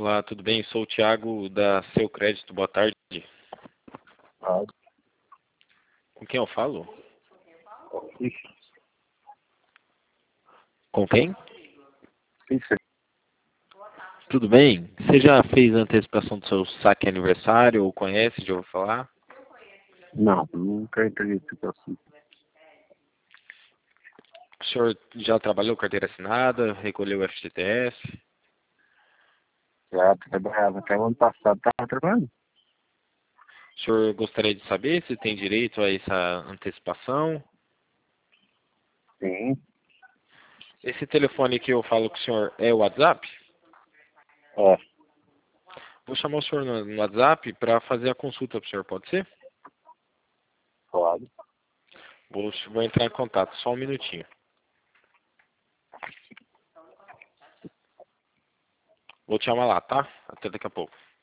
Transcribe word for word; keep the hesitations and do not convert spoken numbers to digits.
Olá, tudo bem? Sou o Thiago da Seu Crédito. Boa tarde. Ah, Com quem eu falo? isso, Com quem? isso. Tudo bem? Você já fez a antecipação do seu saque aniversário ou conhece, já ouviu falar? Não, nunca entrei nesse assunto. O senhor já trabalhou carteira assinada, recolheu o F G T S? Já trabalhava até o ano passado, estava trabalhando. O senhor gostaria de saber se tem direito a essa antecipação? Sim, Esse telefone que eu falo com o senhor é o WhatsApp? é, Vou chamar o senhor no no WhatsApp para fazer a consulta para o senhor, pode ser? pode. Vou, vou entrar em contato, só um minutinho. Vou te chamar lá, tá? Até daqui a pouco.